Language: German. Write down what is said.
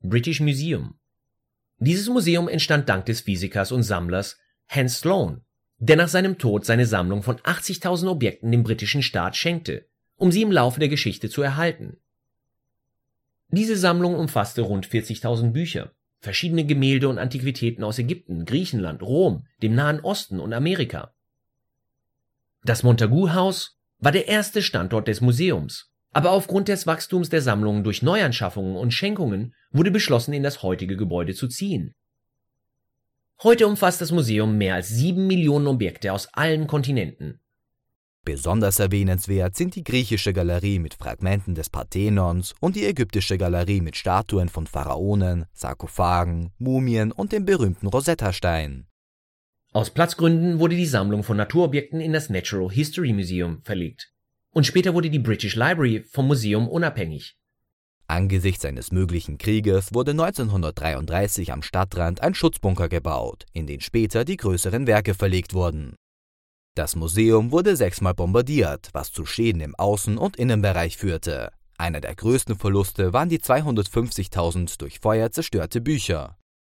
British Museum. Dieses Museum entstand dank des Physikers und Sammlers Hans Sloane, der nach seinem Tod seine Sammlung von 80.000 Objekten dem britischen Staat schenkte, um sie im Laufe der Geschichte zu erhalten. Diese Sammlung umfasste rund 40.000 Bücher, verschiedene Gemälde und Antiquitäten aus Ägypten, Griechenland, Rom, dem Nahen Osten und Amerika. Das Montagu House war der erste Standort des Museums, aber aufgrund des Wachstums der Sammlung durch Neuanschaffungen und Schenkungen wurde beschlossen, in das heutige Gebäude zu ziehen. Heute umfasst das Museum mehr als 7 Millionen Objekte aus allen Kontinenten. Besonders erwähnenswert sind die griechische Galerie mit Fragmenten des Parthenons und die ägyptische Galerie mit Statuen von Pharaonen, Sarkophagen, Mumien und dem berühmten Rosetta-Stein. Aus Platzgründen wurde die Sammlung von Naturobjekten in das Natural History Museum verlegt und später wurde die British Library vom Museum unabhängig. Angesichts eines möglichen Krieges wurde 1933 am Stadtrand ein Schutzbunker gebaut, in den später die größeren Werke verlegt wurden. Das Museum wurde 6-mal bombardiert, was zu Schäden im Außen- und Innenbereich führte. Einer der größten Verluste waren die 250.000 durch Feuer zerstörte Bücher.